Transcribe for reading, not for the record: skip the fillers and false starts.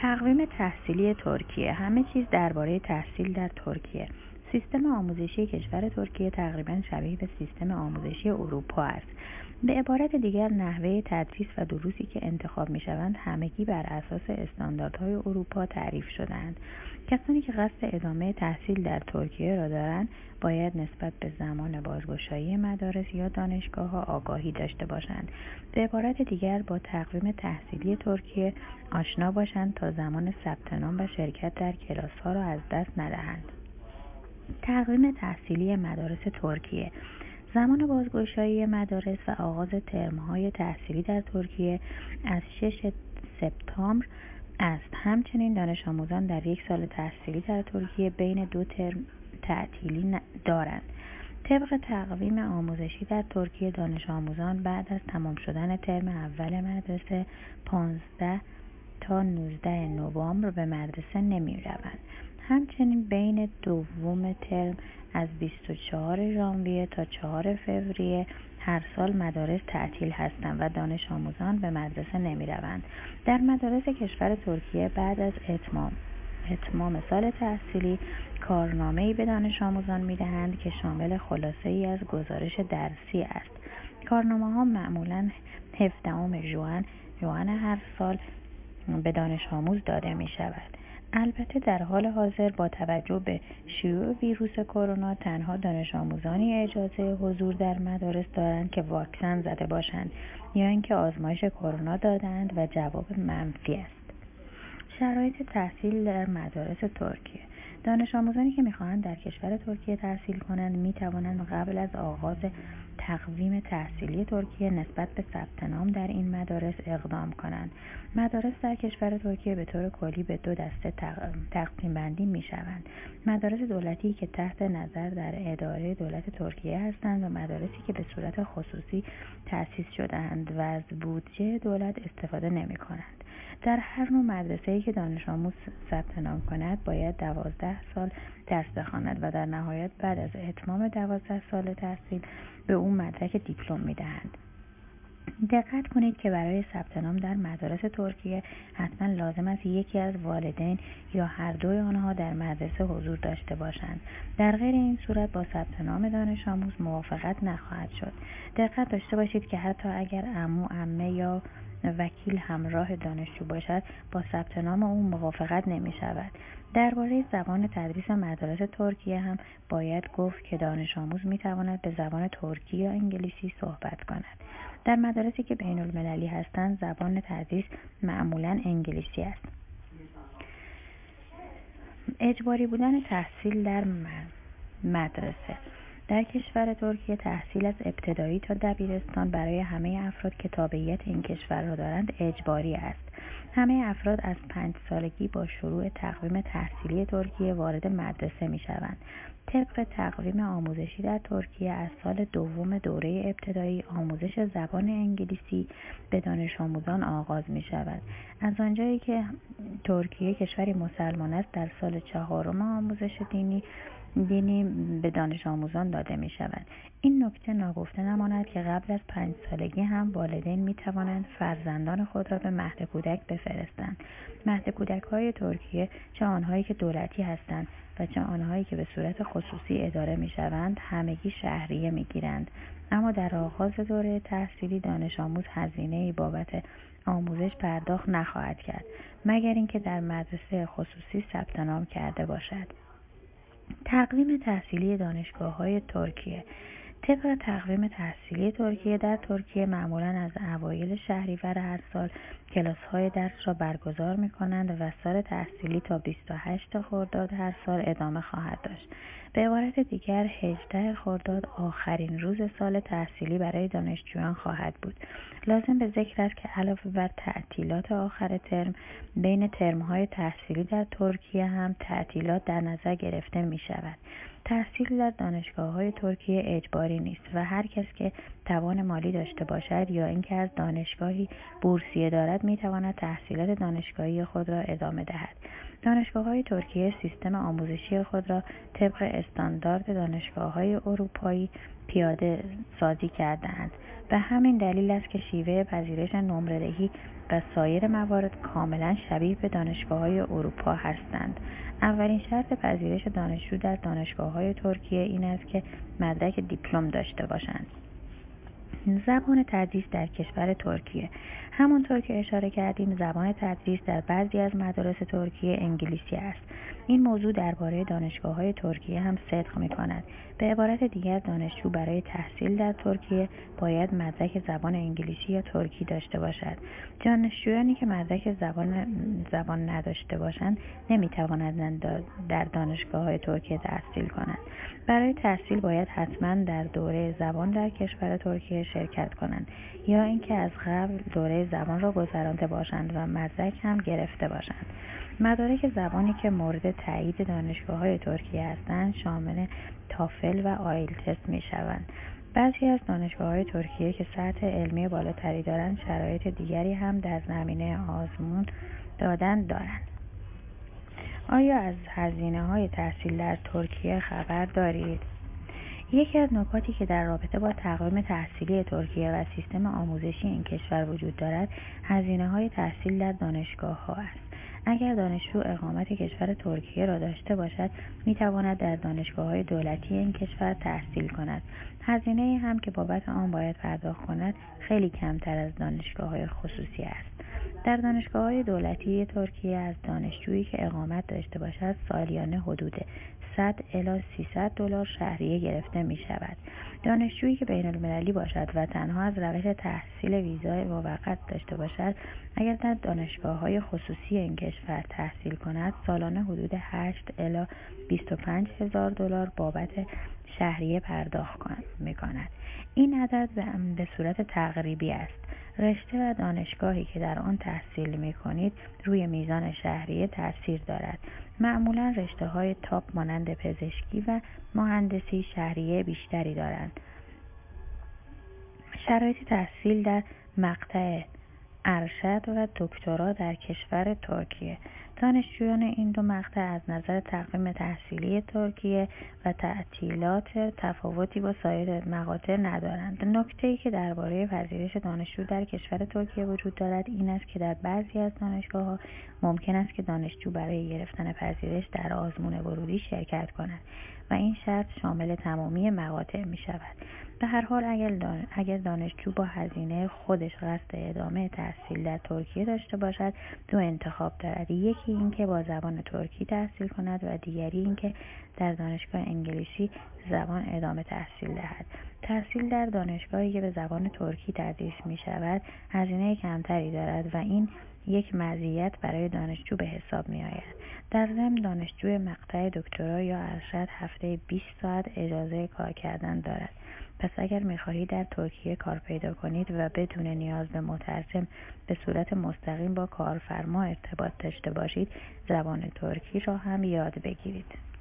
تقویم تحصیلی ترکیه. همه چیز درباره تحصیل در ترکیه. سیستم آموزشی کشور ترکیه تقریباً شبیه به سیستم آموزشی اروپا است. به عبارت دیگر نحوه تدریس و دروسی که انتخاب می‌شوند همگی بر اساس استانداردهای اروپا تعریف شده‌اند. کسانی که قصد ادامه تحصیل در ترکیه را دارند باید نسبت به زمان بازگشایی مدارس یا دانشگاه‌ها آگاهی داشته باشند. به عبارت دیگر با تقویم تحصیلی ترکیه آشنا باشند تا زمان ثبت نام و شرکت در کلاس‌ها را از دست ندهند. تقویم تحصیلی مدارس ترکیه. زمان بازگشایی مدارس و آغاز ترم‌های تحصیلی در ترکیه از 6 سپتامبر است. همچنین دانش آموزان در یک سال تحصیلی در ترکیه بین 2 ترم تعطیلی دارند. طبق تقویم آموزشی در ترکیه دانش آموزان بعد از تمام شدن ترم اول مدرسه 15 تا 19 نوامبر به مدرسه نمی روند. همچنین بین دوم ترم از 24 ژانویه تا 4 فوریه هر سال مدارس تعطیل هستند و دانش آموزان به مدرسه نمی روند. در مدارس کشور ترکیه بعد از اتمام سال تحصیلی کارنامه‌ای به دانش آموزان می‌دهند که شامل خلاصه‌ای از گزارش درسی است. کارنامه‌ها معمولاً 17 ژوئن هر سال به دانش آموز داده می‌شود. البته در حال حاضر با توجه به شیوع ویروس کرونا تنها دانش آموزانی اجازه حضور در مدارس دارند که واکسن زده باشند یا اینکه آزمایش کرونا دادند و جواب منفی است. شرایط تحصیل در مدارس ترکیه. دانش آموزانی که می‌خواهند در کشور ترکیه تحصیل کنند می‌توانند قبل از آغاز تقویم تحصیلی ترکیه نسبت به ثبت نام در این مدارس اقدام کنند. مدارس در کشور ترکیه به طور کلی به 2 دسته تقسیم بندی می‌شوند: مدارس دولتی که تحت نظر در اداره دولت ترکیه هستند و مدارسی که به صورت خصوصی تأسیس شده‌اند و از بودجه دولت استفاده نمی‌کنند. در هر نوع مدرسه‌ای که دانش آموز ثبت نام کند باید 12 سال درس بخواند و در نهایت بعد از اتمام 12 سال تحصیل به او مدرک دیپلم می‌دهند. دقت کنید که برای ثبت نام در مدارس ترکیه حتما لازم است یکی از والدین یا هر دوی آنها در مدرسه حضور داشته باشند. در غیر این صورت با ثبت نام دانش آموز موافقت نخواهد شد. دقت داشته باشید که حتی اگر عمو، عمه یا وکیل همراه دانشجو باشد با ثبت نام او موافقت نمی شود. درباره زبان تدریس مدارس ترکیه هم باید گفت که دانش آموز می تواند به زبان ترکی یا انگلیسی صحبت کند. در مدارسی که بین المللی هستند زبان تدریس معمولاً انگلیسی است. اجباری بودن تحصیل در مدرسه. در کشور ترکیه تحصیل از ابتدایی تا دبیرستان برای همه افراد که تابعیت این کشور را دارند اجباری است. همه افراد از 5 سالگی با شروع تقویم تحصیلی ترکیه وارد مدرسه می شوند. طبق تقویم آموزشی در ترکیه از سال دوم دوره ابتدایی آموزش زبان انگلیسی به دانش آموزان آغاز می شود. از آنجایی که ترکیه کشوری مسلمان است در سال 4 آموزش دینی به دانش آموزان داده می شود. این نکته ناگفته نماند که قبل از 5 سالگی هم والدین می توانند فرزندان خود را به مهد کودک بفرستند. مهد کودک های ترکیه چه آنهایی که دولتی هستند و چه آنهایی که به صورت خصوصی اداره می شوند همگی شهریه می گیرند. اما در آغاز دوره تحصیلی دانش آموز هزینه‌ای بابت آموزش پرداخت نخواهد کرد مگر اینکه در مدرسه خصوصی ثبت نام کرده باشد. تقویم تحصیلی دانشگاه‌های ترکیه. طبق تقویم تحصیلی ترکیه در ترکیه معمولاً از اوایل شهریور هر سال کلاس‌های درس را برگزار می‌کنند و سال تحصیلی تا 28 خرداد هر سال ادامه خواهد داشت. به عبارت دیگر 18 خرداد آخرین روز سال تحصیلی برای دانشجویان خواهد بود. لازم به ذکر است که علاوه بر تعطیلات آخر ترم بین ترم‌های تحصیلی در ترکیه هم تعطیلات در نظر گرفته می‌شود. تحصیل در دانشگاه‌های ترکیه اجباری نیست و هر کس که توان مالی داشته باشد یا اینکه از دانشگاهی بورسیه دارد می‌تواند تحصیلات دانشگاهی خود را ادامه دهد. دانشگاه‌های ترکیه سیستم آموزشی خود را طبق استاندارد دانشگاه‌های اروپایی پیاده سازی کرده‌اند به همین دلیل است که شیوه پذیرش نمره‌دهی و سایر موارد کاملا شبیه به دانشگاه‌های اروپا هستند. اولین شرط پذیرش دانشجو در دانشگاه‌های ترکیه این است که مدرک دیپلم داشته باشند. زبان تدریس در کشور ترکیه. همانطور که اشاره کردیم، زبان تدریس در بعضی از مدارس ترکیه انگلیسی است. این موضوع درباره دانشگاه‌های ترکیه هم صدق می‌کند. به عبارت دیگر، دانشجو برای تحصیل در ترکیه باید مدرک زبان انگلیسی یا ترکی داشته باشد. دانشجویانی که مدرک زبان نداشته باشند نمی‌توانند در دانشگاه‌های ترکیه تحصیل کنند. برای تحصیل باید حتما در دوره زبان در کشور ترکیه شرکت کنند یا اینکه از قبل دوره زبان را گذرانده باشند و مدرک هم گرفته باشند. مدارک زبانی که مورد تایید دانشگاه‌های ترکیه هستند شامل تافل و آیلتس می‌شوند. بعضی از دانشگاه‌های ترکیه که سطح علمی بالاتری دارند شرایط دیگری هم در زمینه آزمون دادن دارند. آیا از هزینه‌های تحصیل در ترکیه خبر دارید؟ یکی از نکاتی که در رابطه با تقویم تحصیلی ترکیه و سیستم آموزشی این کشور وجود دارد، هزینه‌های تحصیل در دانشگاه‌ها است. اگر دانشجو اقامت کشور ترکیه را داشته باشد، می‌تواند در دانشگاه‌های دولتی این کشور تحصیل کند. هزینه‌ای هم که بابت آن باید پرداخت کند، خیلی کمتر از دانشگاه‌های خصوصی است. در دانشگاه‌های دولتی ترکیه از دانشجویی که اقامت داشته باشد، سالیانه حدود 100 الی 300 دلار شهریه گرفته می شود. دانشجویی که بین المللی باشد و تنها از روش تحصیل ویزای موقت داشته باشد، اگر در دانشگاه‌های خصوصی این کشور تحصیل کند، سالانه حدود 8 الی 25 هزار دلار بابت شهریه پرداخت می کند. این عدد به صورت تقریبی است. رشته و دانشگاهی که در آن تحصیل می کنید روی میزان شهریه تاثیر دارد. معمولا رشته‌های تاپ مانند پزشکی و مهندسی شهریه بیشتری دارند. شرایط تحصیل در مقطع ارشد و دکترا در کشور ترکیه. دانشجویان این دو مقطع از نظر تقویم تحصیلی ترکیه و تعطیلات تفاوتی با سایر مقاطع ندارند. نکته‌ای که درباره پذیرش دانشجو در کشور ترکیه وجود دارد این است که در بعضی از دانشگاه‌ها ممکن است که دانشجو برای گرفتن پذیرش در آزمون ورودی شرکت کند و این شرط شامل تمامی مقاطع می شود. به هر حال اگر دانشجو با هزینه خودش قصد ادامه تحصیل در ترکیه داشته باشد، دو انتخاب دارد: یکی اینکه با زبان ترکی تحصیل کند و دیگری اینکه در دانشگاه انگلیسی زبان ادامه تحصیل دهد. تحصیل در دانشگاهی که به زبان ترکی تدریس می شود هزینه کمتری دارد و این یک مزیت برای دانشجو به حساب می آید. در ضمن دانشجوی مقطع دکترا یا ارشد هفته 20 ساعت اجازه کار کردن دارد. پس اگر می‌خواهید در ترکیه کار پیدا کنید و بدون نیاز به مترجم به صورت مستقیم با کارفرما ارتباط داشته باشید، زبان ترکی را هم یاد بگیرید.